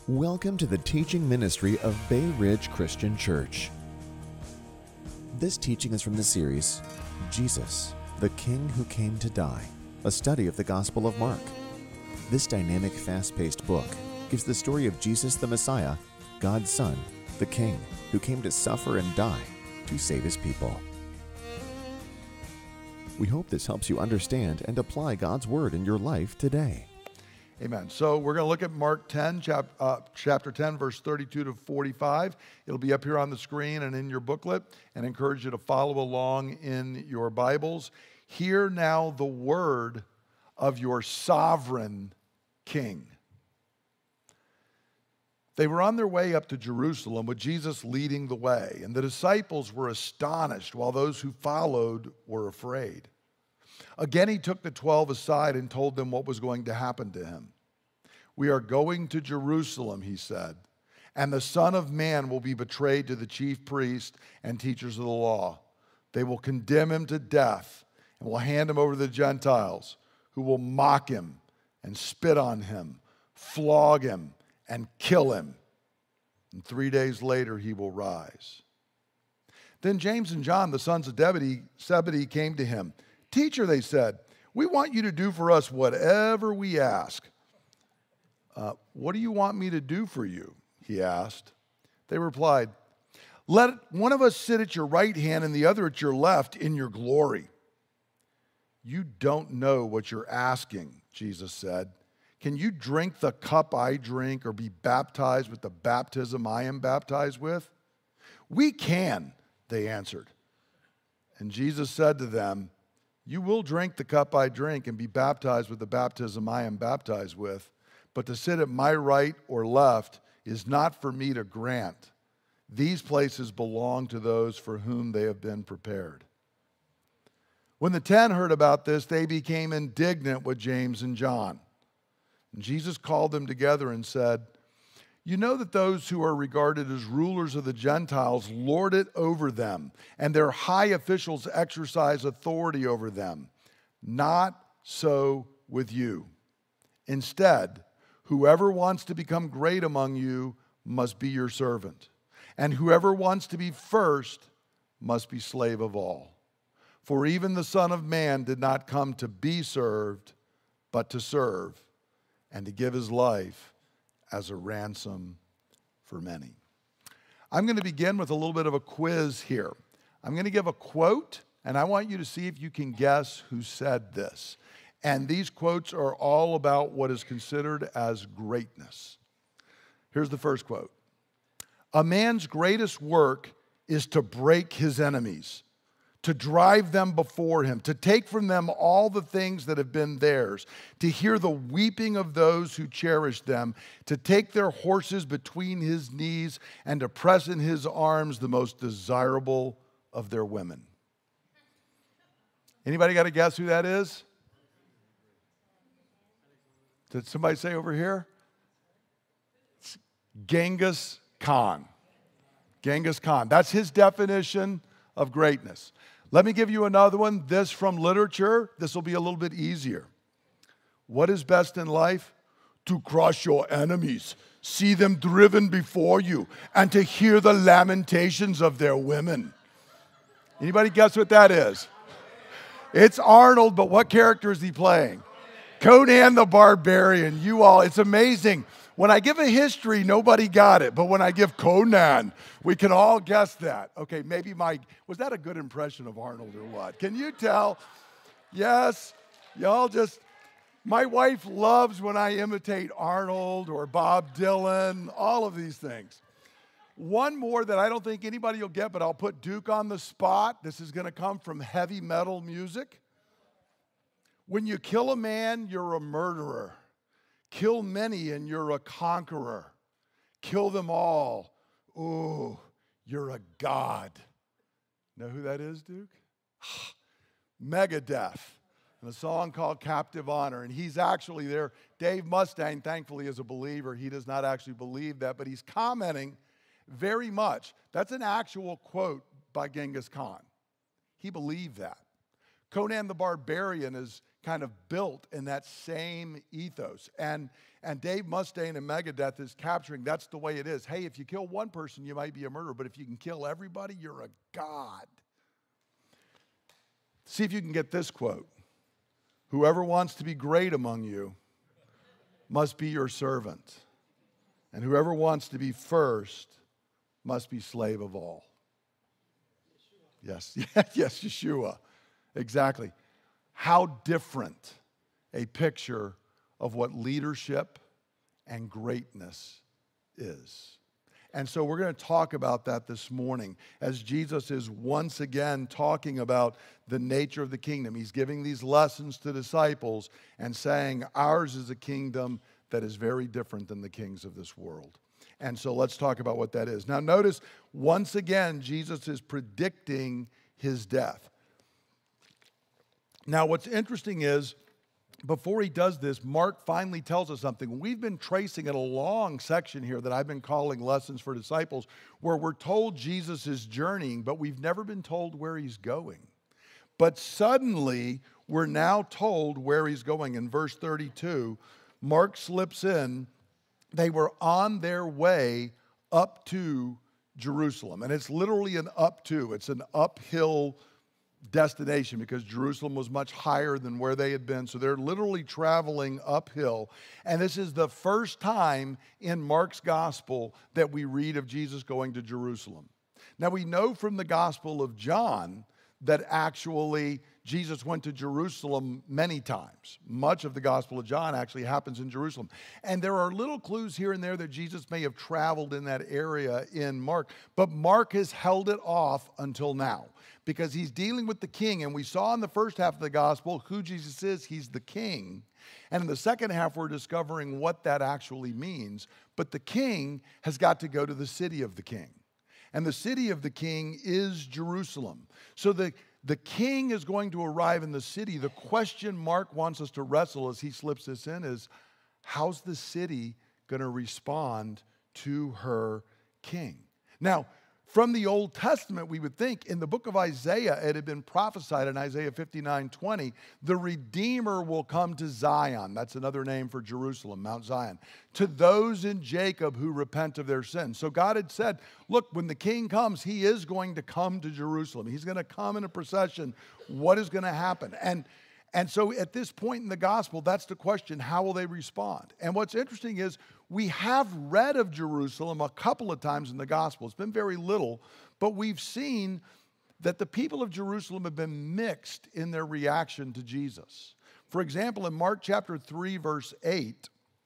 Welcome to the teaching ministry of Bay Ridge Christian Church. This teaching is from the series, Jesus, the King Who Came to Die, a study of the Gospel of Mark. This dynamic, fast-paced book gives the story of Jesus the Messiah, God's Son, the King, who came to suffer and die to save his people. We hope this helps you understand and apply God's Word in your life today. Amen. So we're going to look at Mark 10, chapter 10, verse 32 to 45. It'll be up here on the screen and in your booklet, and I encourage you to follow along in your Bibles. Hear now the word of your sovereign King. They were on their way up to Jerusalem with Jesus leading the way, and the disciples were astonished while those who followed were afraid. Again, he took the 12 aside and told them what was going to happen to him. "We are going to Jerusalem," he said, "and the Son of Man will be betrayed to the chief priests and teachers of the law. They will condemn him to death and will hand him over to the Gentiles, who will mock him and spit on him, flog him and kill him. And 3 days later he will rise." Then James and John, the sons of Zebedee, came to him. "Teacher," they said, "we want you to do for us whatever we ask." "What do you want me to do for you?" he asked. They replied, "Let one of us sit at your right hand and the other at your left in your glory." "You don't know what you're asking," Jesus said. "Can you drink the cup I drink or be baptized with the baptism I am baptized with?" "We can," they answered. And Jesus said to them, "You will drink the cup I drink and be baptized with the baptism I am baptized with, but to sit at my right or left is not for me to grant. These places belong to those for whom they have been prepared." When the 10 heard about this, they became indignant with James and John. And Jesus called them together and said, "You know that those who are regarded as rulers of the Gentiles lord it over them, and their high officials exercise authority over them. Not so with you. Instead, whoever wants to become great among you must be your servant, and whoever wants to be first must be slave of all. For even the Son of Man did not come to be served, but to serve, and to give his life as a ransom for many." I'm going to begin with a little bit of a quiz here. I'm going to give a quote, and I want you to see if you can guess who said this. And these quotes are all about what is considered as greatness. Here's the first quote. "A man's greatest work is to break his enemies, to drive them before him, to take from them all the things that have been theirs, to hear the weeping of those who cherish them, to take their horses between his knees, and to press in his arms the most desirable of their women." Anybody got a guess who that is? Did somebody say over here? It's Genghis Khan. Genghis Khan. That's his definition of greatness. Let me give you another one. This from literature. This will be a little bit easier. "What is best in life? To crush your enemies, see them driven before you, and to hear the lamentations of their women." Anybody guess what that is? It's Arnold, but what character is he playing? Conan the Barbarian. It's amazing. When I give a history, nobody got it. But when I give Conan, we can all guess that. Okay, maybe was that a good impression of Arnold or what? Can you tell? Yes, my wife loves when I imitate Arnold or Bob Dylan, all of these things. One more that I don't think anybody will get, but I'll put Duke on the spot. This is going to come from heavy metal music. "When you kill a man, you're a murderer. Kill many and you're a conqueror. Kill them all. Ooh, you're a god." Know who that is, Duke? Megadeth. And a song called "Captive Honor." And he's actually there. Dave Mustaine, thankfully, is a believer. He does not actually believe that, but he's commenting very much. That's an actual quote by Genghis Khan. He believed that. Conan the Barbarian is kind of built in that same ethos. And Dave Mustaine and Megadeth is capturing, that's the way it is. Hey, if you kill one person, you might be a murderer, but if you can kill everybody, you're a god. See if you can get this quote. Whoever wants to be great among you must be your servant. And whoever wants to be first must be slave of all. Yes, yes, Yeshua. Exactly. How different a picture of what leadership and greatness is. And so we're going to talk about that this morning as Jesus is once again talking about the nature of the kingdom. He's giving these lessons to disciples and saying ours is a kingdom that is very different than the kings of this world. And so let's talk about what that is. Now notice, once again, Jesus is predicting his death. Now what's interesting is, before he does this, Mark finally tells us something. We've been tracing in a long section here that I've been calling Lessons for Disciples, where we're told Jesus is journeying, but we've never been told where he's going. But suddenly, we're now told where he's going. In verse 32, Mark slips in, they were on their way up to Jerusalem. And it's literally an up to. It's an uphill destination because Jerusalem was much higher than where they had been. So they're literally traveling uphill. And this is the first time in Mark's gospel that we read of Jesus going to Jerusalem. Now we know from the Gospel of John that actually Jesus went to Jerusalem many times. Much of the Gospel of John actually happens in Jerusalem. And there are little clues here and there that Jesus may have traveled in that area in Mark, but Mark has held it off until now because he's dealing with the king. And we saw in the first half of the Gospel who Jesus is. He's the king. And in the second half, we're discovering what that actually means. But the king has got to go to the city of the king. And the city of the king is Jerusalem. So the king is going to arrive in the city. The question Mark wants us to wrestle as he slips this in is, how's the city going to respond to her king? Now, from the Old Testament, we would think in the book of Isaiah, it had been prophesied in Isaiah 59:20, the Redeemer will come to Zion. That's another name for Jerusalem, Mount Zion. To those in Jacob who repent of their sins. So God had said, look, when the king comes, he is going to come to Jerusalem. He's going to come in a procession. What is going to happen? And so at this point in the gospel, that's the question, how will they respond? And what's interesting is we have read of Jerusalem a couple of times in the gospel. It's been very little, but we've seen that the people of Jerusalem have been mixed in their reaction to Jesus. For example, in Mark chapter 3, verse 8,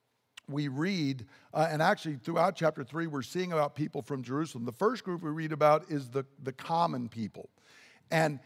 we read, and actually throughout chapter 3, we're seeing about people from Jerusalem. The first group we read about is the common people. And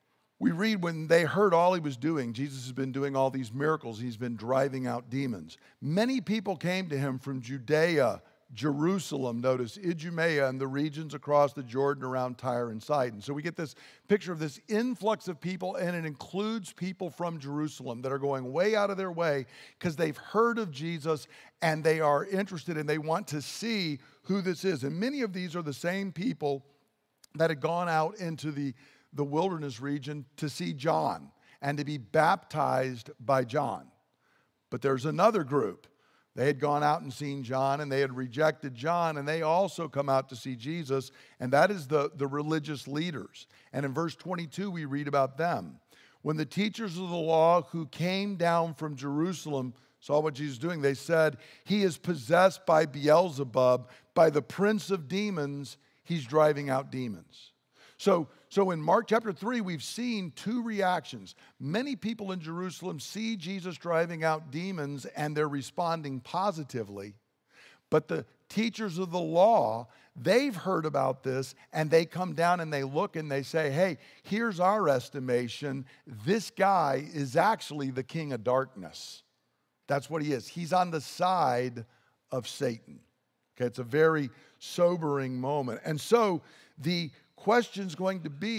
we read when they heard all he was doing, Jesus has been doing all these miracles. He's been driving out demons. Many people came to him from Judea, Jerusalem, notice, Idumea, and the regions across the Jordan around Tyre and Sidon. So we get this picture of this influx of people, and it includes people from Jerusalem that are going way out of their way because they've heard of Jesus and they are interested and they want to see who this is. And many of these are the same people that had gone out into the wilderness region to see John and to be baptized by John. But there's another group. They had gone out and seen John, and they had rejected John, and they also come out to see Jesus, and that is the religious leaders. And in verse 22, we read about them. When the teachers of the law who came down from Jerusalem saw what Jesus was doing, they said, he is possessed by Beelzebub, by the prince of demons, he's driving out demons. So in Mark chapter 3, we've seen two reactions. Many people in Jerusalem see Jesus driving out demons and they're responding positively. But the teachers of the law, they've heard about this and they come down and they look and they say, hey, here's our estimation. This guy is actually the king of darkness. That's what he is. He's on the side of Satan. Okay, it's a very sobering moment. And so the question's going to be,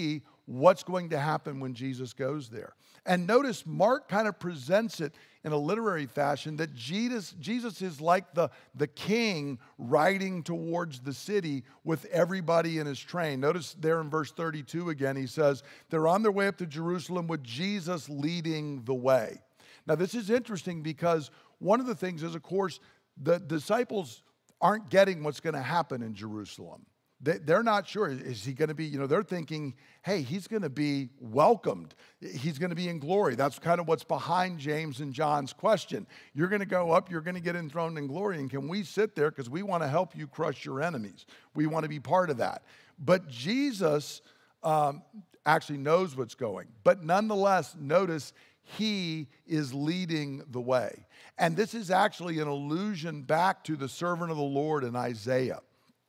what's going to happen when Jesus goes there. And notice Mark kind of presents it in a literary fashion that Jesus is like the king riding towards the city with everybody in his train. Notice there in verse 32 again, he says, they're on their way up to Jerusalem with Jesus leading the way. Now this is interesting because one of the things is, of course, the disciples aren't getting what's going to happen in Jerusalem. They're not sure. Is he going to be, they're thinking, hey, he's going to be welcomed. He's going to be in glory. That's kind of what's behind James and John's question. You're going to go up, you're going to get enthroned in glory, and can we sit there because we want to help you crush your enemies? We want to be part of that. But Jesus actually knows what's going. But nonetheless, notice he is leading the way. And this is actually an allusion back to the servant of the Lord in Isaiah.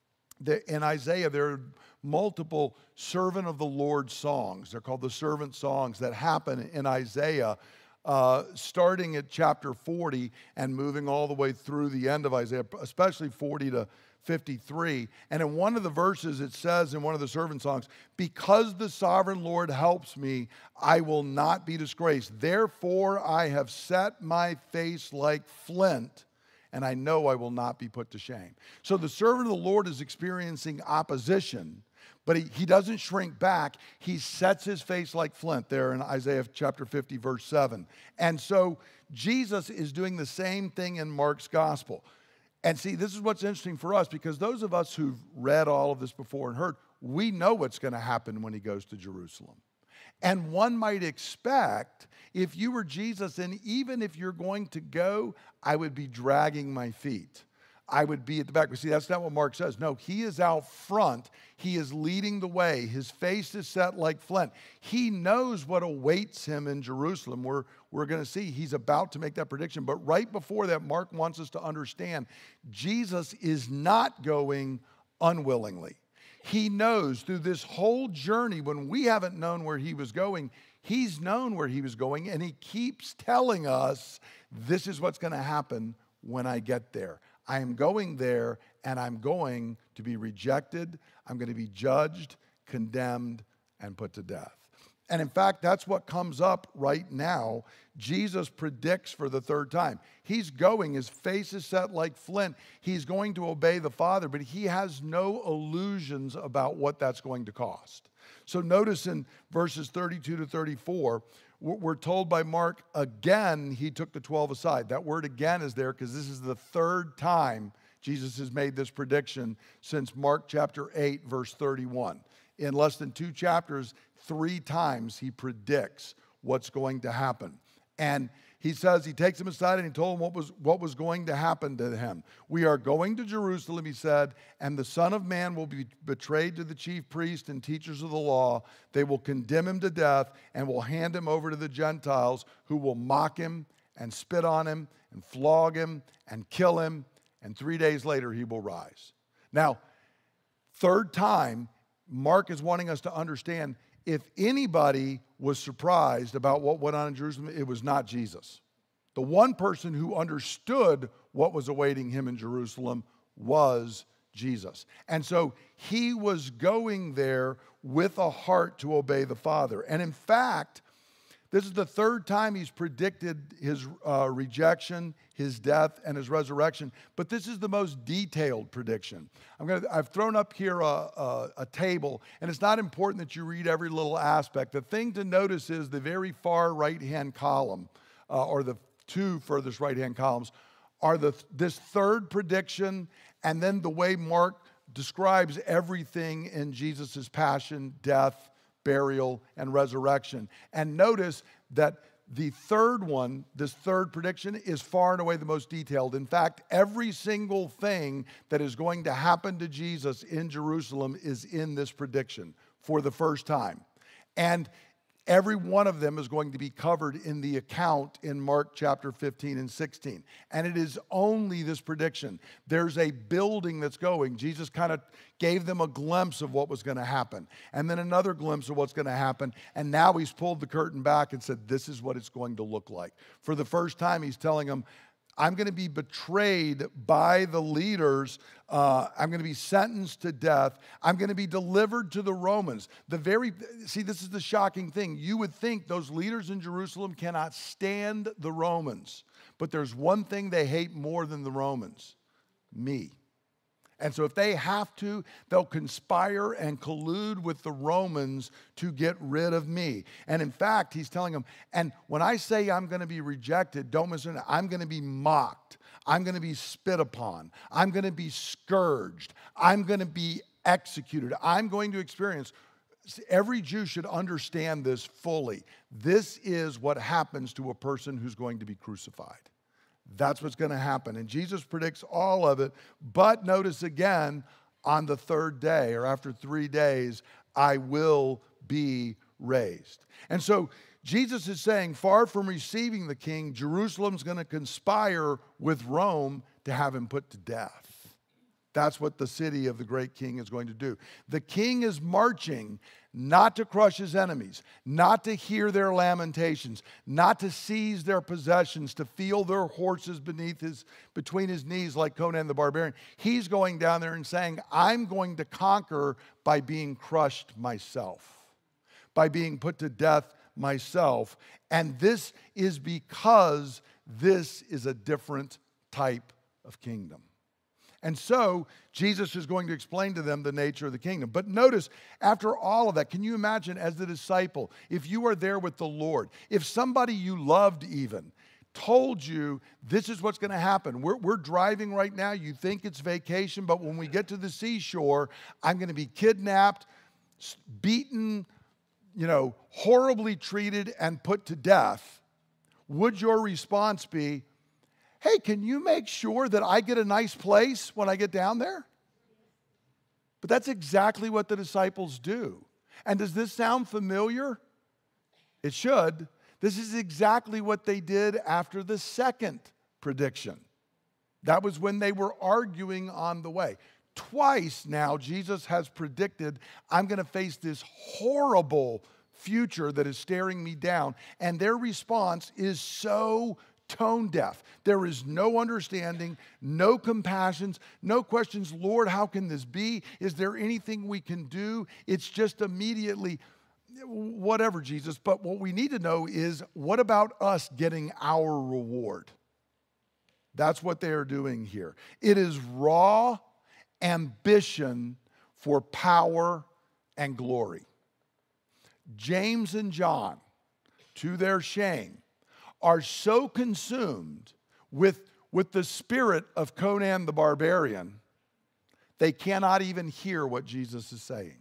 In Isaiah, there are multiple servant of the Lord songs. They're called the servant songs that happen in Isaiah, starting at chapter 40 and moving all the way through the end of Isaiah, especially 40 to 53. And in one of the verses, it says in one of the servant songs, because the sovereign Lord helps me, I will not be disgraced. Therefore, I have set my face like flint, and I know I will not be put to shame. So the servant of the Lord is experiencing opposition, but he doesn't shrink back. He sets his face like flint there in Isaiah chapter 50, verse 7. And so Jesus is doing the same thing in Mark's gospel. And see, this is what's interesting for us, because those of us who've read all of this before and heard, we know what's going to happen when he goes to Jerusalem. And one might expect, if you were Jesus, and even if you're going to go, I would be dragging my feet. I would be at the back. But see, that's not what Mark says. No, he is out front. He is leading the way. His face is set like flint. He knows what awaits him in Jerusalem. We're going to see he's about to make that prediction. But right before that, Mark wants us to understand Jesus is not going unwillingly. He knows through this whole journey, when we haven't known where he was going, he's known where he was going, and he keeps telling us, this is what's going to happen when I get there. I am going there, and I'm going to be rejected. I'm going to be judged, condemned, and put to death. And in fact, that's what comes up right now. Jesus predicts for the third time. He's going, his face is set like flint. He's going to obey the Father, but he has no illusions about what that's going to cost. So notice in verses 32 to 34, we're told by Mark, again, he took the 12 aside. That word again is there because this is the third time Jesus has made this prediction since Mark chapter 8, verse 31. In less than 2 chapters, 3 times he predicts what's going to happen. And he says, he takes him aside and he told him what was going to happen to him. We are going to Jerusalem, he said, and the Son of Man will be betrayed to the chief priests and teachers of the law. They will condemn him to death and will hand him over to the Gentiles, who will mock him and spit on him and flog him and kill him. And 3 days later, he will rise. Now, third time, Mark is wanting us to understand, if anybody was surprised about what went on in Jerusalem, it was not Jesus. The one person who understood what was awaiting him in Jerusalem was Jesus. And so he was going there with a heart to obey the Father. And in fact, this is the third time he's predicted his rejection, his death, and his resurrection. But this is the most detailed prediction. I've thrown up here a table, and it's not important that you read every little aspect. The thing to notice is the very far right-hand column, or the 2 furthest right-hand columns, are this third prediction, and then the way Mark describes everything in Jesus' passion, death, burial, and resurrection. And notice that the third one, this third prediction, is far and away the most detailed. In fact, every single thing that is going to happen to Jesus in Jerusalem is in this prediction for the first time. And every one of them is going to be covered in the account in Mark chapter 15 and 16. And it is only this prediction. There's a building that's going. Jesus kind of gave them a glimpse of what was going to happen, and then another glimpse of what's going to happen. And now he's pulled the curtain back and said, this is what it's going to look like. For the first time, he's telling them, I'm going to be betrayed by the leaders. I'm going to be sentenced to death. I'm going to be delivered to the Romans. See, this is the shocking thing. You would think those leaders in Jerusalem cannot stand the Romans. But there's one thing they hate more than the Romans: me. And so if they have to, they'll conspire and collude with the Romans to get rid of me. And in fact, he's telling them, and when I say I'm going to be rejected, don't misunderstand, I'm going to be mocked. I'm going to be spit upon. I'm going to be scourged. I'm going to be executed. I'm going to experience. Every Jew should understand this fully. This is what happens to a person who's going to be crucified. That's what's going to happen. And Jesus predicts all of it. But notice again, on the third day, or after 3 days, I will be raised. And so Jesus is saying, far from receiving the king, Jerusalem's going to conspire with Rome to have him put to death. That's what the city of the great king is going to do. The king is marching not to crush his enemies, not to hear their lamentations, not to seize their possessions, to feel their horses between his knees like Conan the Barbarian. He's going down there and saying, I'm going to conquer by being crushed myself, by being put to death myself. And this is because this is a different type of kingdom. And so Jesus is going to explain to them the nature of the kingdom. But notice, after all of that, can you imagine as the disciple, if you are there with the Lord, if somebody you loved even told you this is what's going to happen. We're driving right now. You think it's vacation, but when we get to the seashore, I'm going to be kidnapped, beaten, horribly treated, and put to death. Would your response be, hey, can you make sure that I get a nice place when I get down there? But that's exactly what the disciples do. And does this sound familiar? It should. This is exactly what they did after the second prediction. That was when they were arguing on the way. Twice now, Jesus has predicted, I'm going to face this horrible future that is staring me down. And their response is so tone deaf. There is no understanding, no compassions, no questions. Lord, how can this be? Is there anything we can do? It's just immediately, whatever, Jesus. But what we need to know is, what about us getting our reward? That's what they are doing here. It is raw ambition for power and glory. James and John, to their shame, are so consumed with the spirit of Conan the Barbarian, they cannot even hear what Jesus is saying.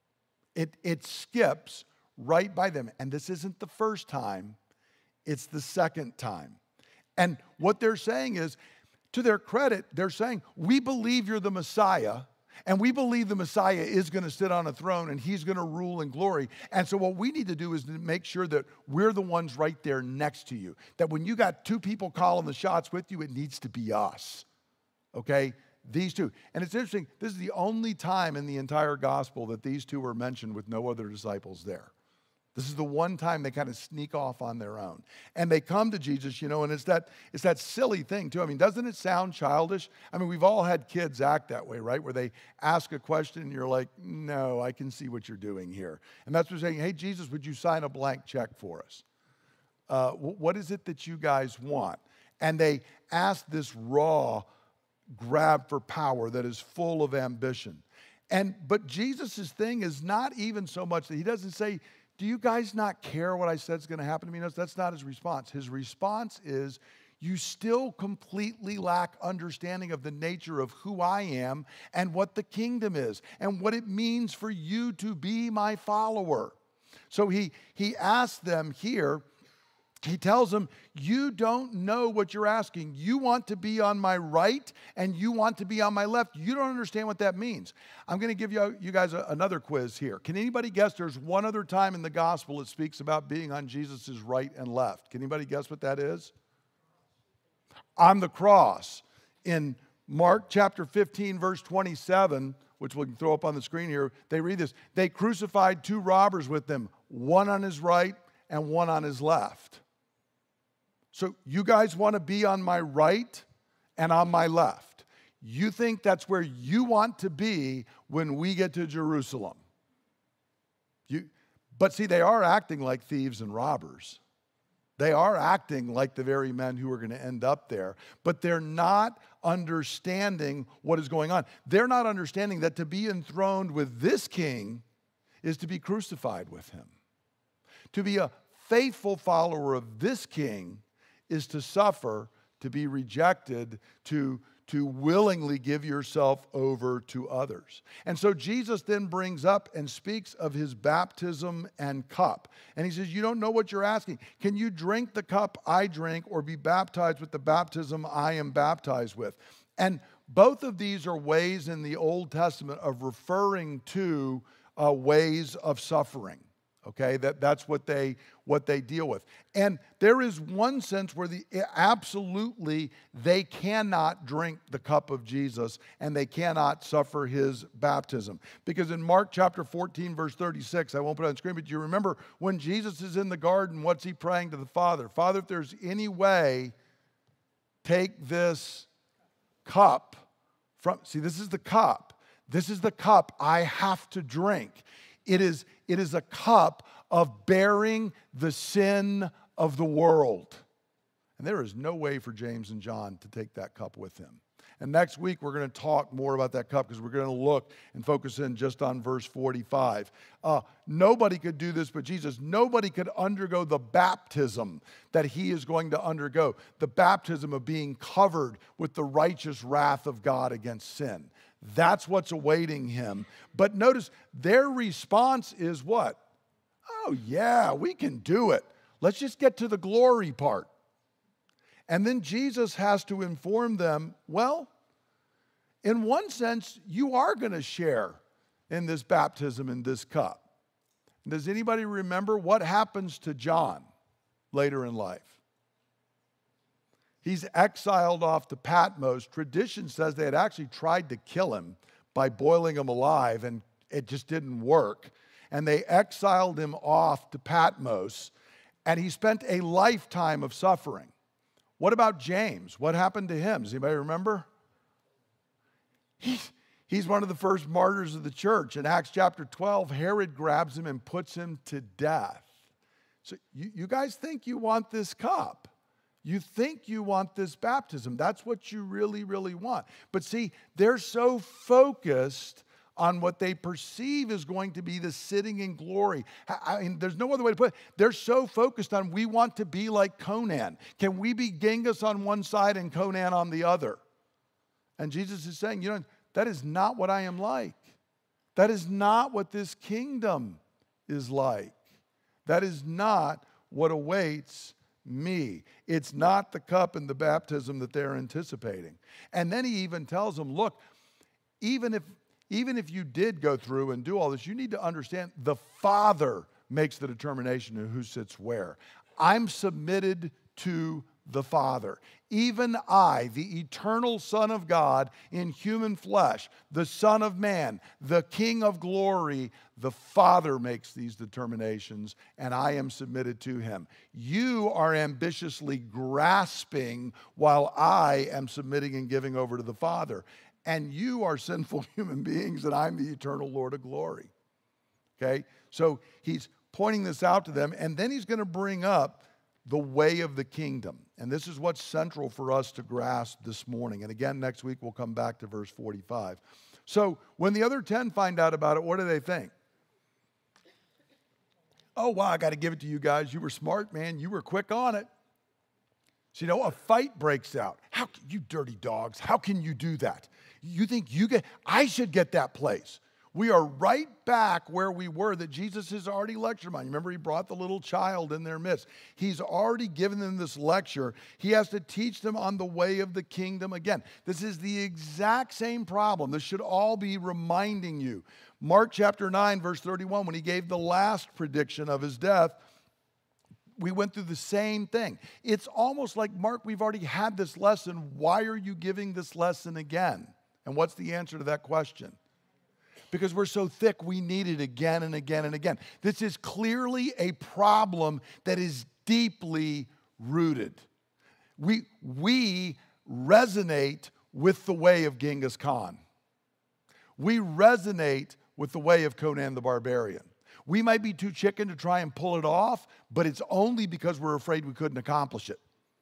It skips right by them. And this isn't the first time, it's the second time. And what they're saying is, to their credit, they're saying, we believe you're the Messiah, and we believe the Messiah is going to sit on a throne and he's going to rule in glory. And so what we need to do is to make sure that we're the ones right there next to you. That when you got two people calling the shots with you, it needs to be us. Okay? These two. And it's interesting, this is the only time in the entire gospel that these two are mentioned with no other disciples there. This is the one time they kind of sneak off on their own. And they come to Jesus, and it's that silly thing too. I mean, doesn't it sound childish? I mean, we've all had kids act that way, right? Where they ask a question and you're like, no, I can see what you're doing here. And that's what they're saying, hey, Jesus, would you sign a blank check for us? What is it that you guys want? And they ask this raw grab for power that is full of ambition. But Jesus' thing is not even so much that he doesn't say, do you guys not care what I said is going to happen to me? No, that's not his response. His response is, you still completely lack understanding of the nature of who I am and what the kingdom is and what it means for you to be my follower. So he asks them here, he tells them, you don't know what you're asking. You want to be on my right and you want to be on my left. You don't understand what that means. I'm going to give you guys another quiz here. Can anybody guess there's one other time in the gospel it speaks about being on Jesus' right and left? Can anybody guess what that is? On the cross. In Mark chapter 15, verse 27, which we can throw up on the screen here, they read this. They crucified two robbers with them, one on his right and one on his left. So you guys want to be on my right and on my left. You think that's where you want to be when we get to Jerusalem. But see, they are acting like thieves and robbers. They are acting like the very men who are going to end up there, but they're not understanding what is going on. They're not understanding that to be enthroned with this king is to be crucified with him. To be a faithful follower of this king is to suffer, to be rejected, to willingly give yourself over to others. And so Jesus then brings up and speaks of his baptism and cup. And he says, you don't know what you're asking. Can you drink the cup I drink or be baptized with the baptism I am baptized with? And both of these are ways in the Old Testament of referring to ways of suffering. Okay, that's what they deal with. And there is one sense where absolutely they cannot drink the cup of Jesus and they cannot suffer his baptism. Because in Mark chapter 14, verse 36, I won't put it on the screen, but you remember when Jesus is in the garden, what's he praying to the Father? Father, if there's any way, take this cup from, see, this is the cup. This is the cup I have to drink. It is a cup of bearing the sin of the world. And there is no way for James and John to take that cup with him. And next week, we're going to talk more about that cup because we're going to look and focus in just on verse 45. Nobody could do this but Jesus. Nobody could undergo the baptism that he is going to undergo, the baptism of being covered with the righteous wrath of God against sin. That's what's awaiting him. But notice their response is what? Oh, yeah, we can do it. Let's just get to the glory part. And then Jesus has to inform them, well, in one sense, you are going to share in this baptism in this cup. Does anybody remember what happens to John later in life? He's exiled off to Patmos. Tradition says they had actually tried to kill him by boiling him alive, and it just didn't work. And they exiled him off to Patmos, and he spent a lifetime of suffering. What about James? What happened to him? Does anybody remember? He's one of the first martyrs of the church. In Acts chapter 12, Herod grabs him and puts him to death. So you guys think you want this cup. You think you want this baptism. That's what you really, really want. But see, they're so focused on what they perceive is going to be the sitting in glory. I mean, there's no other way to put it. They're so focused on, we want to be like Conan. Can we be Genghis on one side and Conan on the other? And Jesus is saying, that is not what I am like. That is not what this kingdom is like. That is not what awaits me. It's not the cup and the baptism that they're anticipating. And then he even tells them, look, even if you did go through and do all this, you need to understand the Father makes the determination of who sits where. I'm submitted to the Father. Even I, the eternal Son of God in human flesh, the Son of Man, the King of glory, the Father makes these determinations, and I am submitted to him. You are ambitiously grasping while I am submitting and giving over to the Father. And you are sinful human beings, and I'm the eternal Lord of glory. Okay? So he's pointing this out to them, and then he's going to bring up the way of the kingdom. And this is what's central for us to grasp this morning. And again, next week we'll come back to verse 45. So when the other 10 find out about it, what do they think? Oh, wow, I got to give it to you guys. You were smart, man. You were quick on it. So, a fight breaks out. How can you dirty dogs? How can you do that? You think I should get that place. We are right back where we were that Jesus has already lectured on. You remember he brought the little child in their midst. He's already given them this lecture. He has to teach them on the way of the kingdom again. This is the exact same problem. This should all be reminding you. Mark chapter 9, verse 31, when he gave the last prediction of his death, we went through the same thing. It's almost like, Mark, we've already had this lesson. Why are you giving this lesson again? And what's the answer to that question? Because we're so thick, we need it again and again and again. This is clearly a problem that is deeply rooted. We resonate with the way of Genghis Khan. We resonate with the way of Conan the Barbarian. We might be too chicken to try and pull it off, but it's only because we're afraid we couldn't accomplish it.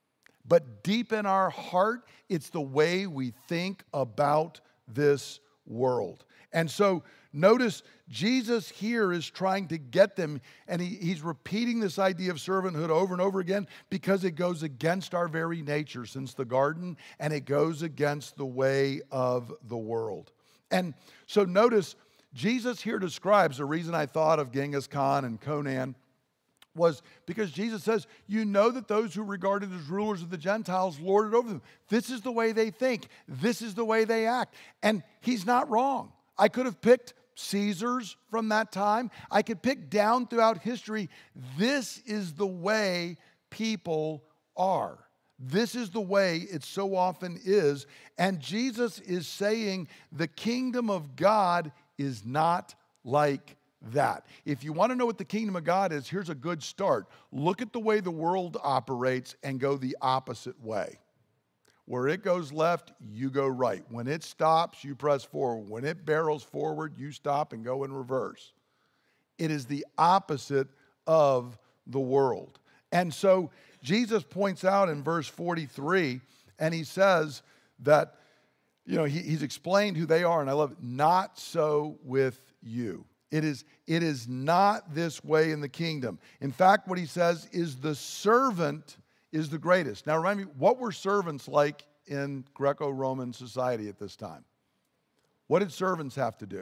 But deep in our heart, it's the way we think about this world. And so notice Jesus here is trying to get them, and he's repeating this idea of servanthood over and over again because it goes against our very nature since the garden, and it goes against the way of the world. And so notice Jesus here describes, the reason I thought of Genghis Khan and Conan was because Jesus says, you know that those who regarded as rulers of the Gentiles lorded over them. This is the way they think. This is the way they act. And he's not wrong. I could have picked Caesars from that time. I could pick down throughout history. This is the way people are. This is the way it so often is. And Jesus is saying the kingdom of God is not like that. If you want to know what the kingdom of God is, here's a good start. Look at the way the world operates and go the opposite way. Where it goes left, you go right. When it stops, you press forward. When it barrels forward, you stop and go in reverse. It is the opposite of the world. And so Jesus points out in verse 43, and he says that, he's explained who they are, and I love it. Not so with you. It is not this way in the kingdom. In fact, what he says is the servant is the greatest. Now, remind me, what were servants like in Greco-Roman society at this time? What did servants have to do?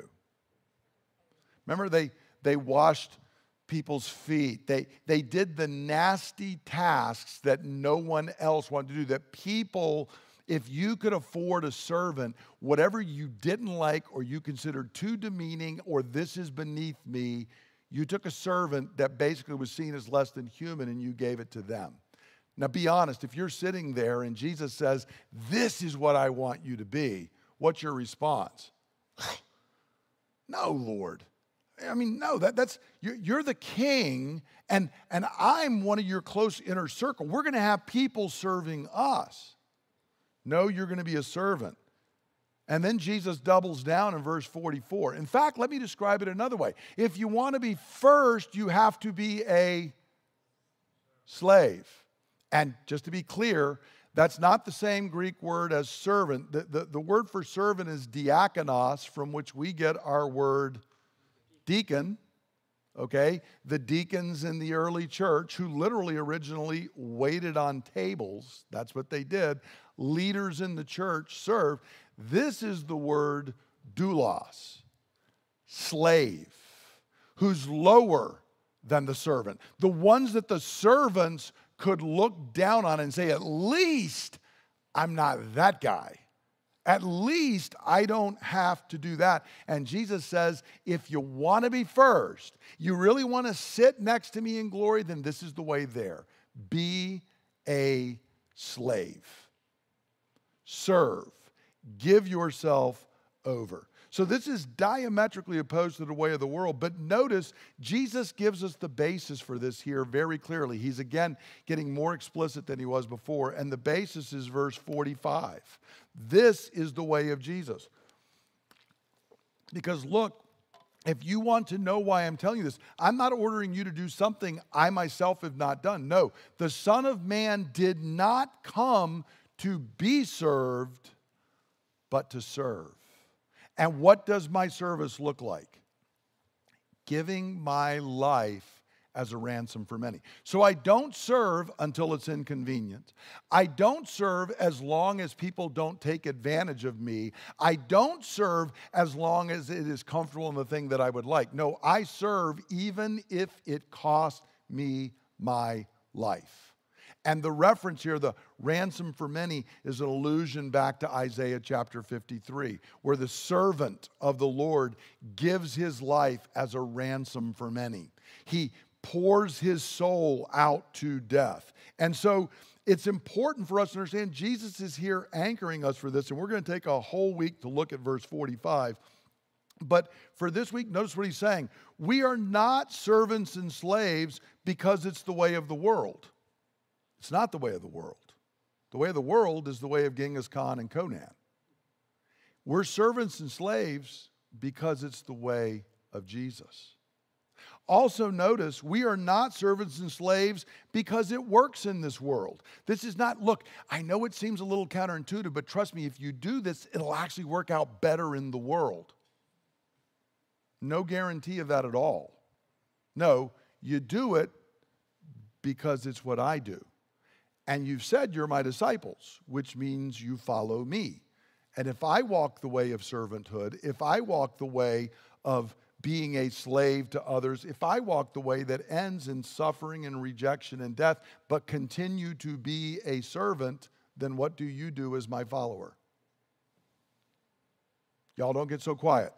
Remember, they washed people's feet. They did the nasty tasks that no one else wanted to do, that people, if you could afford a servant, whatever you didn't like or you considered too demeaning or this is beneath me, you took a servant that basically was seen as less than human and you gave it to them. Now be honest, if you're sitting there and Jesus says, this is what I want you to be, what's your response? No, Lord. I mean, no, that's you're the king and I'm one of your close inner circle. We're going to have people serving us. No, you're going to be a servant. And then Jesus doubles down in verse 44. In fact, let me describe it another way. If you want to be first, you have to be a slave. And just to be clear, that's not the same Greek word as servant. The word for servant is diakonos, from which we get our word deacon. Okay? The deacons in the early church, who literally originally waited on tables, that's what they did. Leaders in the church serve. This is the word doulos, slave, who's lower than the servant. The ones that the servants could look down on and say, at least I'm not that guy. At least I don't have to do that. And Jesus says, if you want to be first, you really want to sit next to me in glory, then this is the way there. Be a slave. Serve. Give yourself over. So this is diametrically opposed to the way of the world. But notice, Jesus gives us the basis for this here very clearly. He's again getting more explicit than he was before. And the basis is verse 45. This is the way of Jesus. Because look, if you want to know why I'm telling you this, I'm not ordering you to do something I myself have not done. No, the Son of Man did not come to be served, but to serve. And what does my service look like? Giving my life as a ransom for many. So I don't serve until it's inconvenient. I don't serve as long as people don't take advantage of me. I don't serve as long as it is comfortable in the thing that I would like. No, I serve even if it costs me my life. And the reference here, the ransom for many, is an allusion back to Isaiah chapter 53, where the servant of the Lord gives his life as a ransom for many. He pours his soul out to death. And so it's important for us to understand Jesus is here anchoring us for this, and we're going to take a whole week to look at verse 45. But for this week, notice what he's saying. We are not servants and slaves because it's the way of the world. It's not the way of the world. The way of the world is the way of Genghis Khan and Conan. We're servants and slaves because it's the way of Jesus. Also notice, we are not servants and slaves because it works in this world. This is not, look, I know it seems a little counterintuitive, but trust me, if you do this, it'll actually work out better in the world. No guarantee of that at all. No, you do it because it's what I do. And you've said you're my disciples, which means you follow me. And if I walk the way of servanthood, if I walk the way of being a slave to others, if I walk the way that ends in suffering and rejection and death, but continue to be a servant, then what do you do as my follower? Y'all don't get so quiet.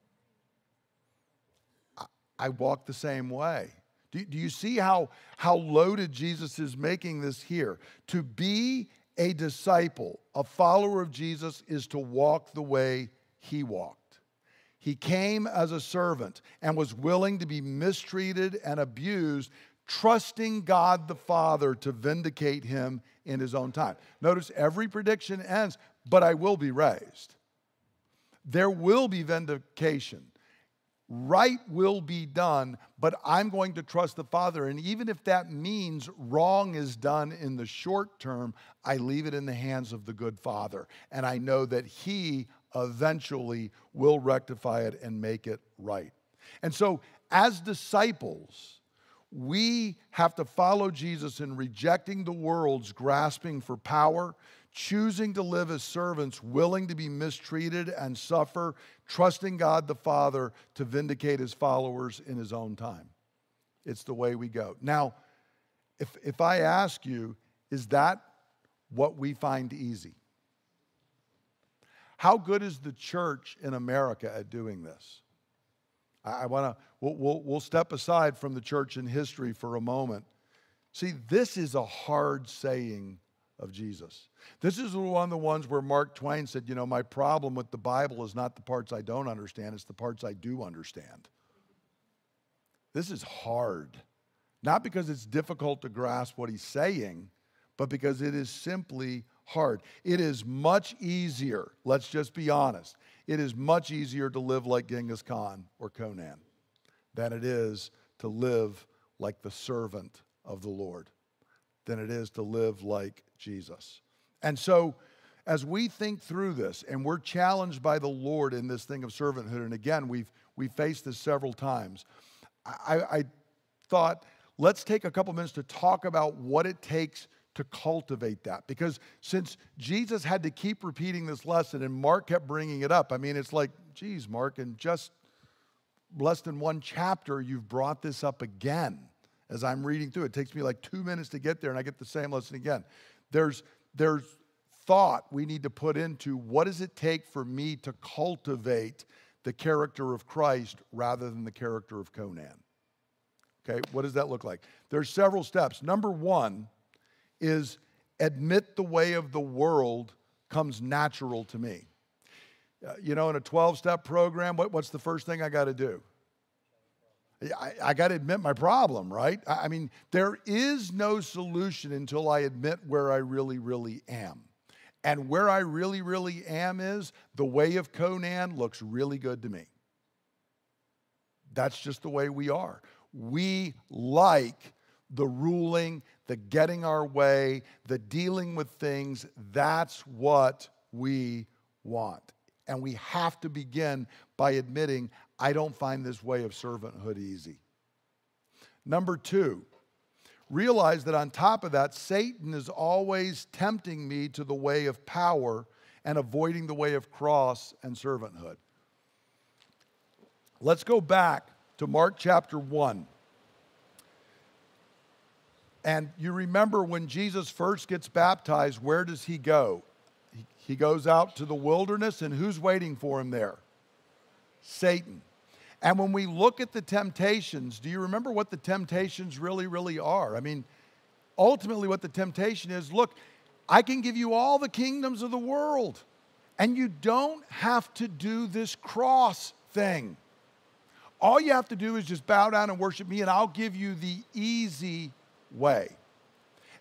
I walk the same way. Do you see how loaded Jesus is making this here? To be a disciple, a follower of Jesus, is to walk the way he walked. He came as a servant and was willing to be mistreated and abused, trusting God the Father to vindicate him in his own time. Notice every prediction ends, but I will be raised. There will be vindication. Right will be done, but I'm going to trust the Father. And even if that means wrong is done in the short term, I leave it in the hands of the good Father. And I know that he eventually will rectify it and make it right. And so as disciples, we have to follow Jesus in rejecting the world's grasping for power, choosing to live as servants, willing to be mistreated and suffer, trusting God the Father to vindicate his followers in his own time. It's the way we go. Now, if I ask you, is that what we find easy? How good is the church in America at doing this? We'll step aside from the church in history for a moment. See, this is a hard saying of Jesus. This is one of the ones where Mark Twain said, you know, my problem with the Bible is not the parts I don't understand, it's the parts I do understand. This is hard. Not because it's difficult to grasp what he's saying, but because it is simply hard. It is much easier, let's just be honest, it is much easier to live like Genghis Khan or Conan than it is to live like the servant of the Lord, than it is to live like Jesus. And so, as we think through this, and we're challenged by the Lord in this thing of servanthood, and again, we've faced this several times, I thought, let's take a couple minutes to talk about what it takes to cultivate that. Because since Jesus had to keep repeating this lesson, and Mark kept bringing it up, I mean, it's like, geez, Mark, in just less than one chapter, you've brought this up again. As I'm reading through, it takes me like 2 minutes to get there, and I get the same lesson again. There's thought we need to put into what does it take for me to cultivate the character of Christ rather than the character of Conan. Okay, what does that look like? There's several steps. Number one is admit the way of the world comes natural to me. You know, in a 12-step program, what's the first thing I got to do? I got to admit my problem, right? I mean, there is no solution until I admit where I really, really am. And where I really, really am is the way of Conan looks really good to me. That's just the way we are. We like the ruling, the getting our way, the dealing with things. That's what we want. And we have to begin by admitting, I don't find this way of servanthood easy. Number two, realize that on top of that, Satan is always tempting me to the way of power and avoiding the way of cross and servanthood. Let's go back to Mark chapter 1. And you remember when Jesus first gets baptized, where does he go? He goes out to the wilderness, and who's waiting for him there? Satan. And when we look at the temptations, do you remember what the temptations really, really are? I mean, ultimately what the temptation is, look, I can give you all the kingdoms of the world, and you don't have to do this cross thing. All you have to do is just bow down and worship me, and I'll give you the easy way.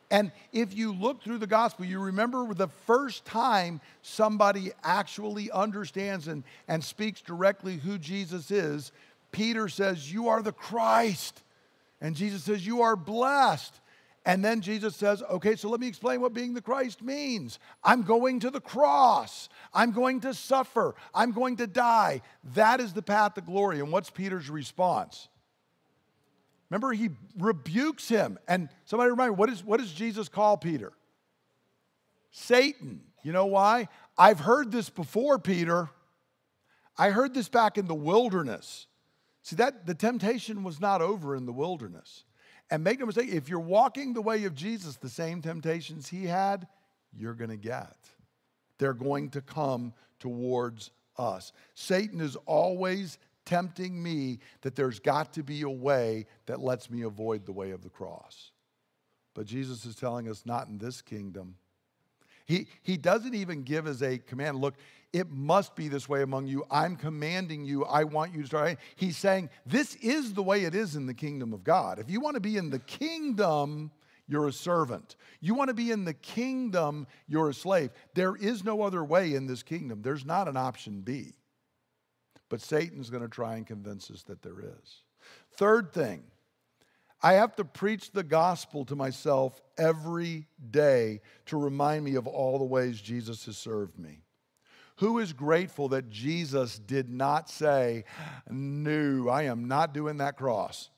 And if you look through the gospel, you remember the first time somebody actually understands and speaks directly who Jesus is, Peter says, "You are the Christ." And Jesus says, "You are blessed." And then Jesus says, "Okay, so let me explain what being the Christ means. I'm going to the cross. I'm going to suffer. I'm going to die. That is the path to glory." And what's Peter's response? Remember, he rebukes him. And somebody remind me, what does Jesus call Peter? Satan. You know why? I've heard this before, Peter. I heard this back in the wilderness. See, the temptation was not over in the wilderness. And make no mistake, if you're walking the way of Jesus, the same temptations he had, you're going to get. They're going to come towards us. Satan is always tempting me that there's got to be a way that lets me avoid the way of the cross. But Jesus is telling us not in this kingdom. He doesn't even give as a command, look, it must be this way among you. I'm commanding you. I want you to start. He's saying this is the way it is in the kingdom of God. If you want to be in the kingdom, you're a servant. You want to be in the kingdom, you're a slave. There is no other way in this kingdom. There's not an option B. But Satan's going to try and convince us that there is. Third thing, I have to preach the gospel to myself every day to remind me of all the ways Jesus has served me. Who is grateful that Jesus did not say, "No, I am not doing that cross.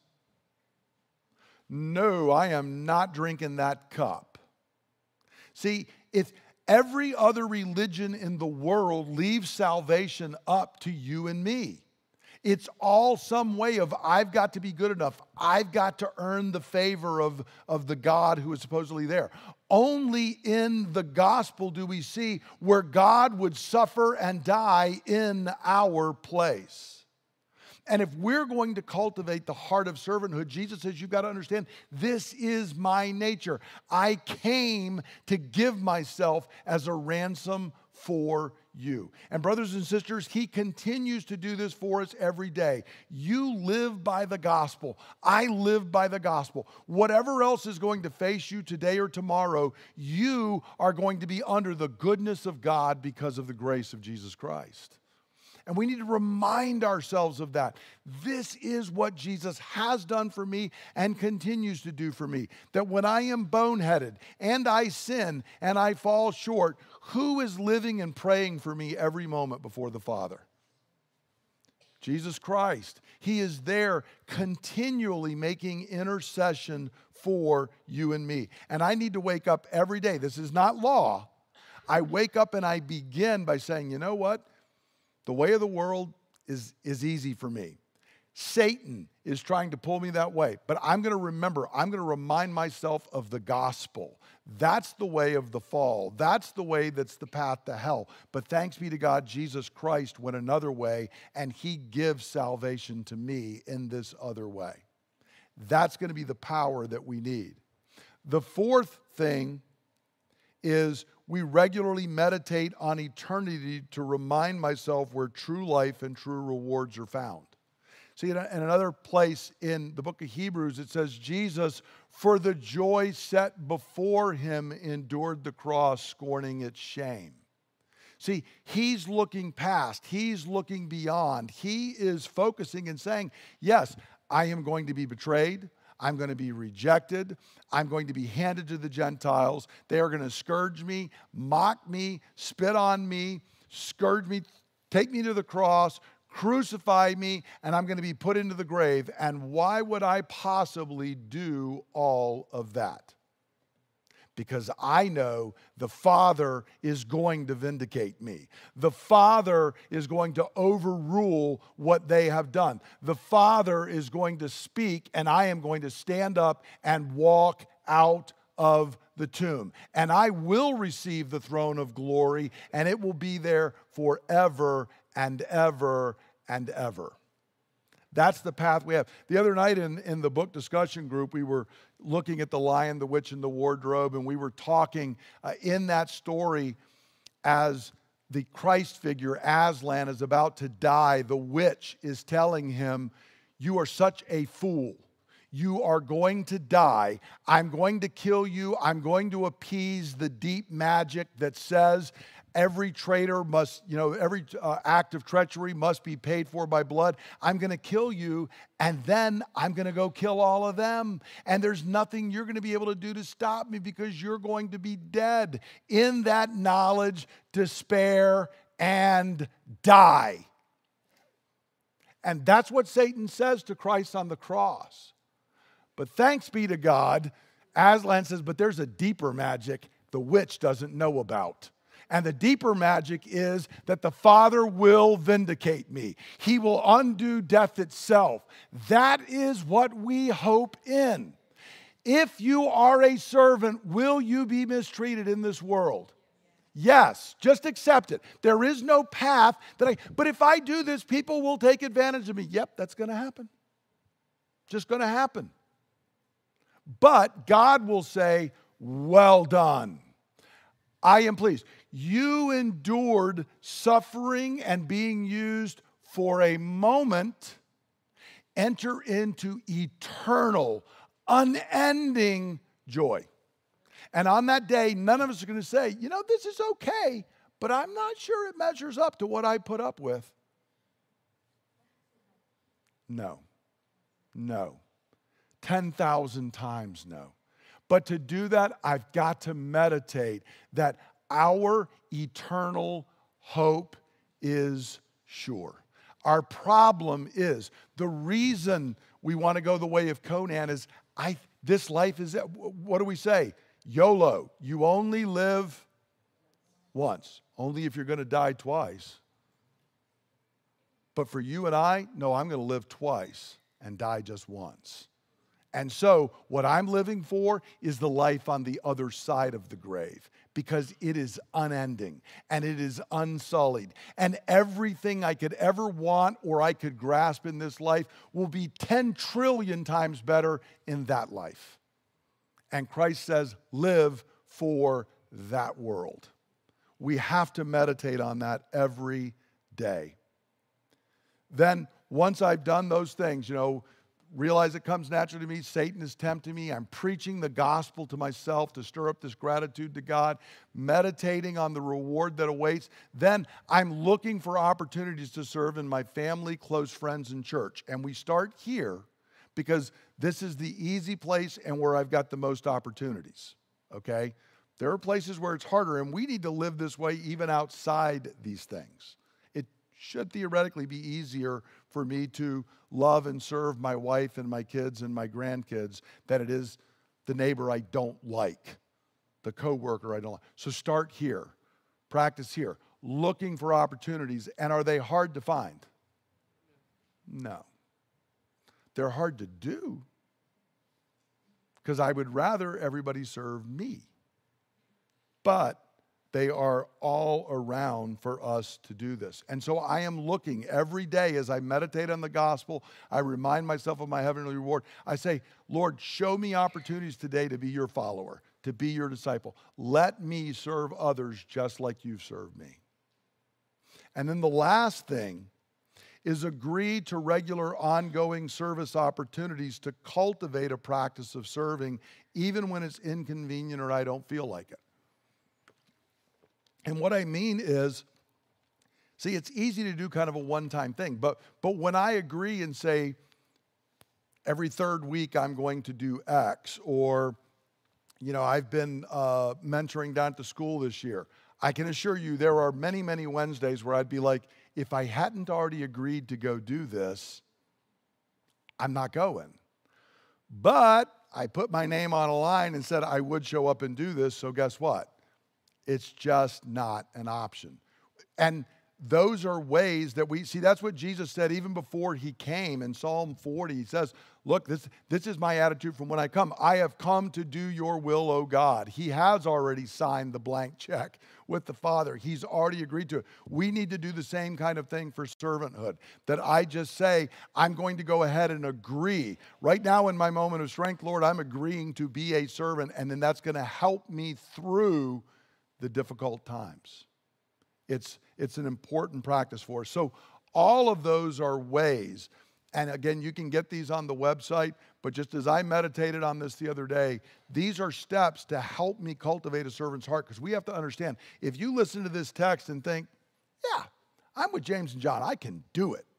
No, I am not drinking that cup." See, if every other religion in the world leaves salvation up to you and me. It's all some way of, I've got to be good enough. I've got to earn the favor of the God who is supposedly there. Only in the gospel do we see where God would suffer and die in our place. And if we're going to cultivate the heart of servanthood, Jesus says, you've got to understand, this is my nature. I came to give myself as a ransom for you. And brothers and sisters, he continues to do this for us every day. You live by the gospel. I live by the gospel. Whatever else is going to face you today or tomorrow, you are going to be under the goodness of God because of the grace of Jesus Christ. And we need to remind ourselves of that. This is what Jesus has done for me and continues to do for me. That when I am boneheaded and I sin and I fall short, who is living and praying for me every moment before the Father? Jesus Christ. He is there continually making intercession for you and me. And I need to wake up every day. This is not law. I wake up and I begin by saying, you know what? The way of the world is easy for me. Satan is trying to pull me that way. But I'm going to remember, I'm going to remind myself of the gospel. That's the way of the fall. That's the way that's the path to hell. But thanks be to God, Jesus Christ went another way, and he gives salvation to me in this other way. That's going to be the power that we need. The fourth thing is we regularly meditate on eternity to remind myself where true life and true rewards are found. See, in another place in the book of Hebrews, it says, Jesus, for the joy set before him, endured the cross, scorning its shame. See, he's looking past. He's looking beyond. He is focusing and saying, yes, I am going to be betrayed. I'm going to be rejected. I'm going to be handed to the Gentiles. They are going to scourge me, mock me, spit on me, scourge me, take me to the cross, crucify me, and I'm going to be put into the grave. And why would I possibly do all of that? Because I know the Father is going to vindicate me. The Father is going to overrule what they have done. The Father is going to speak, and I am going to stand up and walk out of the tomb. And I will receive the throne of glory, and it will be there forever and ever and ever. That's the path we have. The other night in the book discussion group, we were looking at The Lion, the Witch, and the Wardrobe, and we were talking in that story as the Christ figure, Aslan, is about to die. The witch is telling him, you are such a fool. You are going to die. I'm going to kill you. I'm going to appease the deep magic that says every traitor must, every act of treachery must be paid for by blood. I'm going to kill you, and then I'm going to go kill all of them. And there's nothing you're going to be able to do to stop me because you're going to be dead. In that knowledge, despair, and die. And that's what Satan says to Christ on the cross. But thanks be to God, Aslan says, but there's a deeper magic the witch doesn't know about. And the deeper magic is that the Father will vindicate me. He will undo death itself. That is what we hope in. If you are a servant, will you be mistreated in this world? Yes, just accept it. There is no path but if I do this, people will take advantage of me. Yep, that's going to happen. Just going to happen. But God will say, well done. I am pleased. You endured suffering and being used for a moment. Enter into eternal, unending joy. And on that day, none of us are going to say, this is okay, but I'm not sure it measures up to what I put up with. No. 10,000 times no. But to do that, I've got to meditate that our eternal hope is sure. Our problem is, the reason we want to go the way of Conan is, this life is, what do we say? YOLO, you only live once, only if you're going to die twice. But for you and I, no, I'm going to live twice and die just once. And so what I'm living for is the life on the other side of the grave, because it is unending and it is unsullied. And everything I could ever want or I could grasp in this life will be 10 trillion times better in that life. And Christ says, live for that world. We have to meditate on that every day. Then, once I've done those things, realize it comes naturally to me, Satan is tempting me, I'm preaching the gospel to myself to stir up this gratitude to God, meditating on the reward that awaits, then I'm looking for opportunities to serve in my family, close friends, and church. And we start here because this is the easy place and where I've got the most opportunities, okay? There are places where it's harder, and we need to live this way even outside these things. It should theoretically be easier for me to love and serve my wife and my kids and my grandkids than it is the neighbor I don't like, the coworker I don't like. So start here, practice here, looking for opportunities. And are they hard to find? No. They're hard to do because I would rather everybody serve me. But they are all around for us to do this. And so I am looking every day as I meditate on the gospel. I remind myself of my heavenly reward. I say, Lord, show me opportunities today to be your follower, to be your disciple. Let me serve others just like you've served me. And then the last thing is agree to regular ongoing service opportunities to cultivate a practice of serving even when it's inconvenient or I don't feel like it. And what I mean is, see, it's easy to do kind of a one-time thing, but when I agree and say, every third week I'm going to do X, or, I've been mentoring down at the school this year, I can assure you there are many, many Wednesdays where I'd be like, if I hadn't already agreed to go do this, I'm not going. But I put my name on a line and said I would show up and do this, so guess what? It's just not an option. And those are ways that we see. That's what Jesus said even before he came in Psalm 40. He says, look, this is my attitude from when I come. I have come to do your will, O God. He has already signed the blank check with the Father. He's already agreed to it. We need to do the same kind of thing for servanthood, that I just say, I'm going to go ahead and agree. Right now in my moment of strength, Lord, I'm agreeing to be a servant, and then that's going to help me through the difficult times. It's an important practice for us. So all of those are ways. And again, you can get these on the website, But just as I meditated on this the other day, these are steps to help me cultivate a servant's heart, because we have to understand, if you listen to this text and think, yeah, I'm with James and John, I can do it,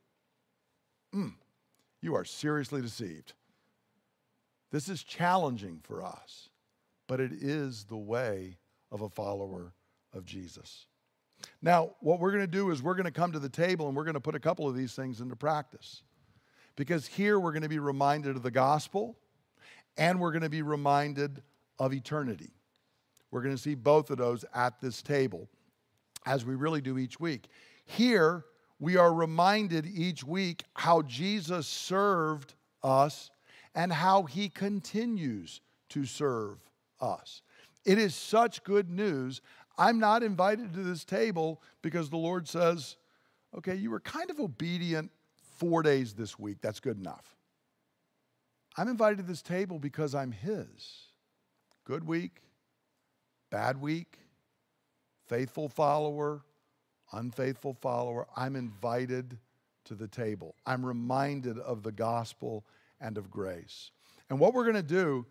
you are seriously deceived. This is challenging for us, but it is the way of a follower of Jesus. Now, what we're going to do is we're going to come to the table and we're going to put a couple of these things into practice. Because here we're going to be reminded of the gospel and we're going to be reminded of eternity. We're going to see both of those at this table, as we really do each week. Here, we are reminded each week how Jesus served us and how he continues to serve us. It is such good news. I'm not invited to this table because the Lord says, okay, you were kind of obedient 4 days this week. That's good enough. I'm invited to this table because I'm his. Good week, bad week, faithful follower, unfaithful follower. I'm invited to the table. I'm reminded of the gospel and of grace. And what we're going to do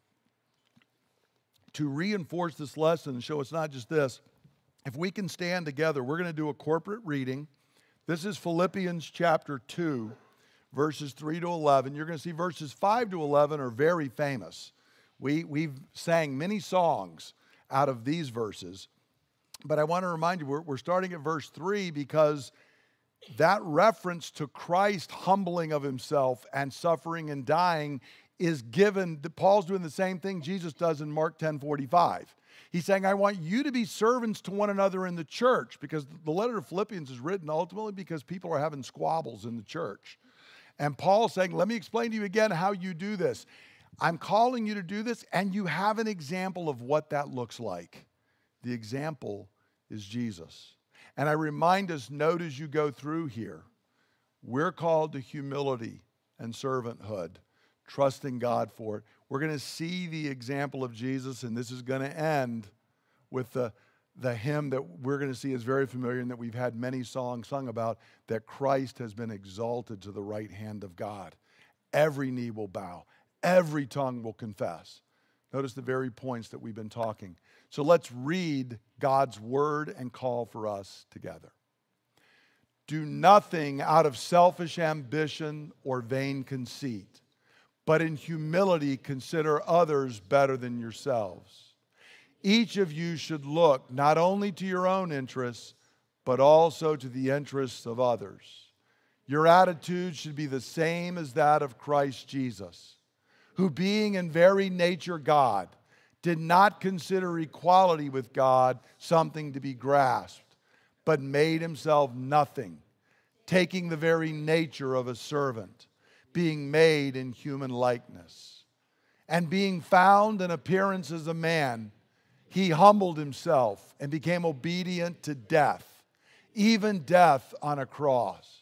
to reinforce this lesson and show it's not just this, if we can stand together, we're going to do a corporate reading. This is Philippians chapter 2, verses 3 to 11. You're going to see verses 5 to 11 are very famous. We've sang many songs out of these verses. But I want to remind you, we're starting at verse 3 because that reference to Christ humbling of himself and suffering and dying is given. Paul's doing the same thing Jesus does in Mark 10:45. He's saying, I want you to be servants to one another in the church, because the letter of Philippians is written ultimately because people are having squabbles in the church. And Paul's saying, let me explain to you again how you do this. I'm calling you to do this, and you have an example of what that looks like. The example is Jesus. And I remind us, note as you go through here, we're called to humility and servanthood, trusting God for it. We're going to see the example of Jesus, and this is going to end with the hymn that we're going to see is very familiar and that we've had many songs sung about, that Christ has been exalted to the right hand of God. Every knee will bow. Every tongue will confess. Notice the very points that we've been talking. So let's read God's word and call for us together. Do nothing out of selfish ambition or vain conceit, but in humility consider others better than yourselves. Each of you should look not only to your own interests, but also to the interests of others. Your attitude should be the same as that of Christ Jesus, who being in very nature God, did not consider equality with God something to be grasped, but made himself nothing, taking the very nature of a servant, being made in human likeness. And being found in appearance as a man, he humbled himself and became obedient to death, even death on a cross.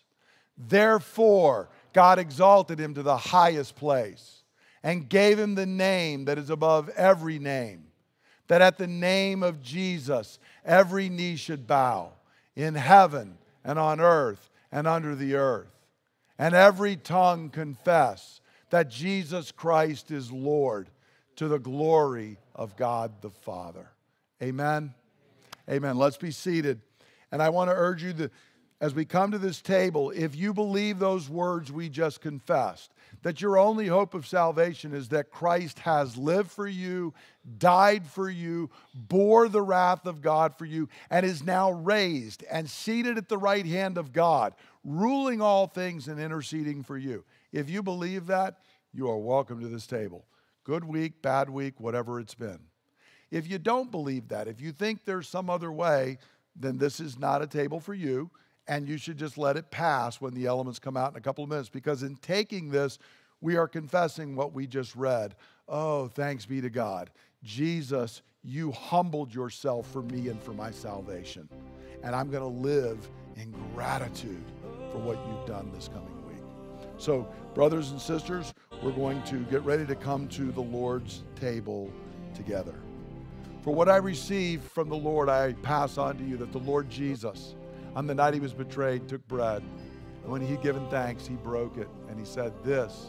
Therefore, God exalted him to the highest place and gave him the name that is above every name, that at the name of Jesus every knee should bow, in heaven and on earth and under the earth, and every tongue confess that Jesus Christ is Lord, to the glory of God the Father. Amen? Amen. Let's be seated. And I want to urge you that as we come to this table, if you believe those words we just confessed, that your only hope of salvation is that Christ has lived for you, died for you, bore the wrath of God for you, and is now raised and seated at the right hand of God, ruling all things and interceding for you. If you believe that, you are welcome to this table. Good week, bad week, whatever it's been. If you don't believe that, if you think there's some other way, then this is not a table for you. And you should just let it pass when the elements come out in a couple of minutes. Because in taking this, we are confessing what we just read. Oh, thanks be to God. Jesus, you humbled yourself for me and for my salvation. And I'm going to live in gratitude for what you've done this coming week. So, brothers and sisters, we're going to get ready to come to the Lord's table together. For what I received from the Lord, I pass on to you, that the Lord Jesus, on the night he was betrayed, took bread. And when he had given thanks, he broke it. And he said, this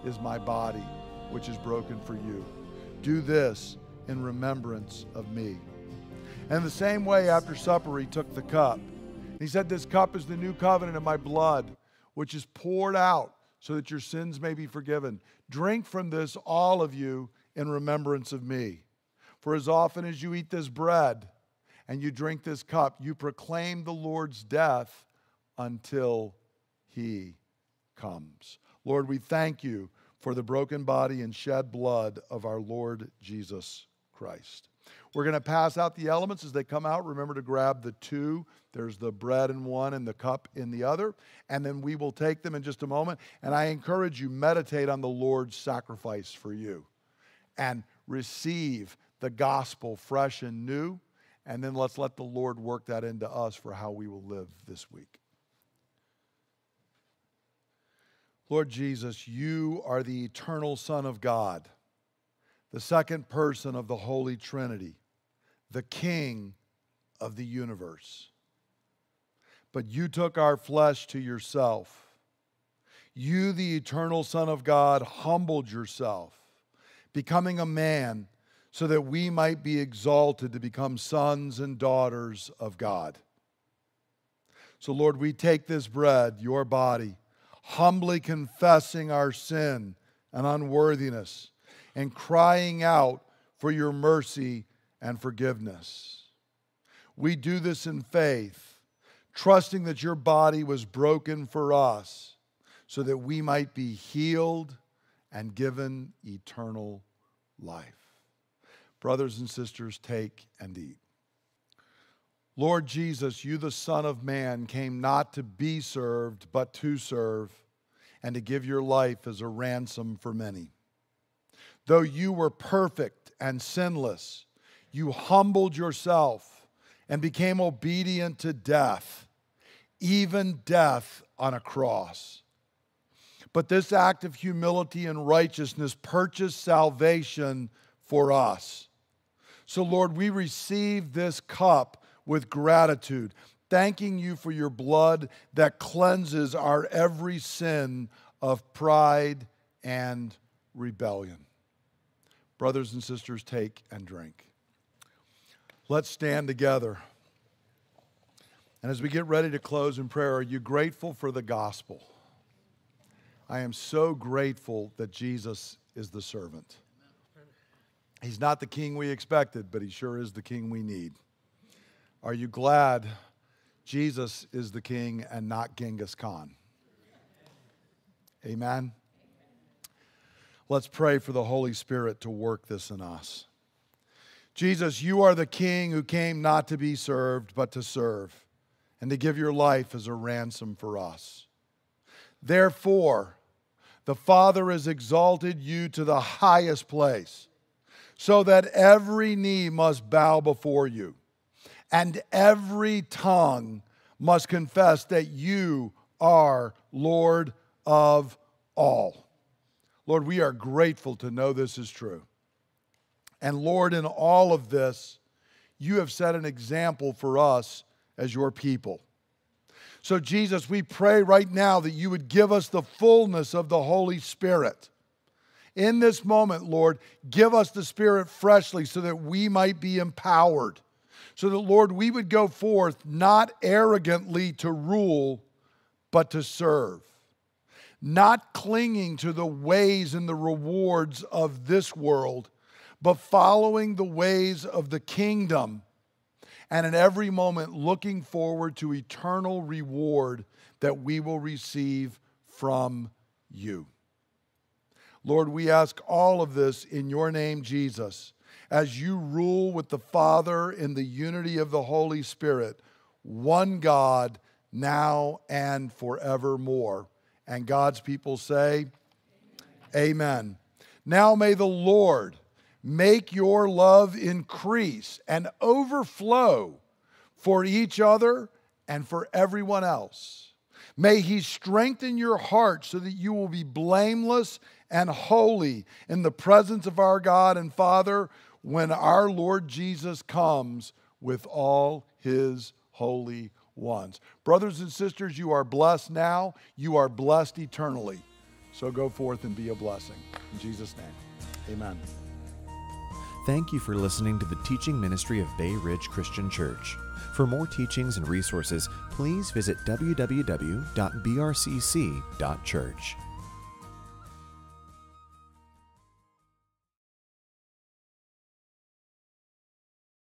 is my body, which is broken for you. Do this in remembrance of me. And the same way, after supper, he took the cup. He said, this cup is the new covenant of my blood, which is poured out so that your sins may be forgiven. Drink from this, all of you, in remembrance of me. For as often as you eat this bread and you drink this cup, you proclaim the Lord's death until he comes. Lord, we thank you for the broken body and shed blood of our Lord Jesus Christ. We're going to pass out the elements as they come out. Remember to grab the two. There's the bread in one and the cup in the other. And then we will take them in just a moment. And I encourage you, meditate on the Lord's sacrifice for you and receive the gospel fresh and new. And then let's let the Lord work that into us for how we will live this week. Lord Jesus, you are the eternal Son of God, the second person of the Holy Trinity, the King of the universe. But you took our flesh to yourself. You, the eternal Son of God, humbled yourself, becoming a man so that we might be exalted to become sons and daughters of God. So, Lord, we take this bread, your body, humbly confessing our sin and unworthiness and crying out for your mercy and forgiveness. We do this in faith, trusting that your body was broken for us so that we might be healed and given eternal life. Brothers and sisters, take and eat. Lord Jesus, you, the Son of Man, came not to be served, but to serve, and to give your life as a ransom for many. Though you were perfect and sinless, you humbled yourself and became obedient to death, even death on a cross. But this act of humility and righteousness purchased salvation for us. So, Lord, we receive this cup with gratitude, thanking you for your blood that cleanses our every sin of pride and rebellion. Brothers and sisters, take and drink. Let's stand together. And as we get ready to close in prayer, are you grateful for the gospel? I am so grateful that Jesus is the servant. He's not the king we expected, but he sure is the king we need. Are you glad Jesus is the king and not Genghis Khan? Amen. Let's pray for the Holy Spirit to work this in us. Jesus, you are the king who came not to be served, but to serve, and to give your life as a ransom for us. Therefore, the Father has exalted you to the highest place, so that every knee must bow before you, and every tongue must confess that you are Lord of all. Lord, we are grateful to know this is true. And Lord, in all of this, you have set an example for us as your people. So Jesus, we pray right now that you would give us the fullness of the Holy Spirit. In this moment, Lord, give us the Spirit freshly so that we might be empowered. So that, Lord, we would go forth not arrogantly to rule, but to serve. Not clinging to the ways and the rewards of this world, but following the ways of the kingdom, and in every moment looking forward to eternal reward that we will receive from you. Lord, we ask all of this in your name, Jesus, as you rule with the Father in the unity of the Holy Spirit, one God, now and forevermore. And God's people say, Amen. Now may the Lord make your love increase and overflow for each other and for everyone else. May he strengthen your heart so that you will be blameless and holy in the presence of our God and Father when our Lord Jesus comes with all his holy ones. Brothers and sisters, you are blessed now. You are blessed eternally. So go forth and be a blessing. In Jesus' name, amen. Thank you for listening to the teaching ministry of Bay Ridge Christian Church. For more teachings and resources, please visit www.brcc.church.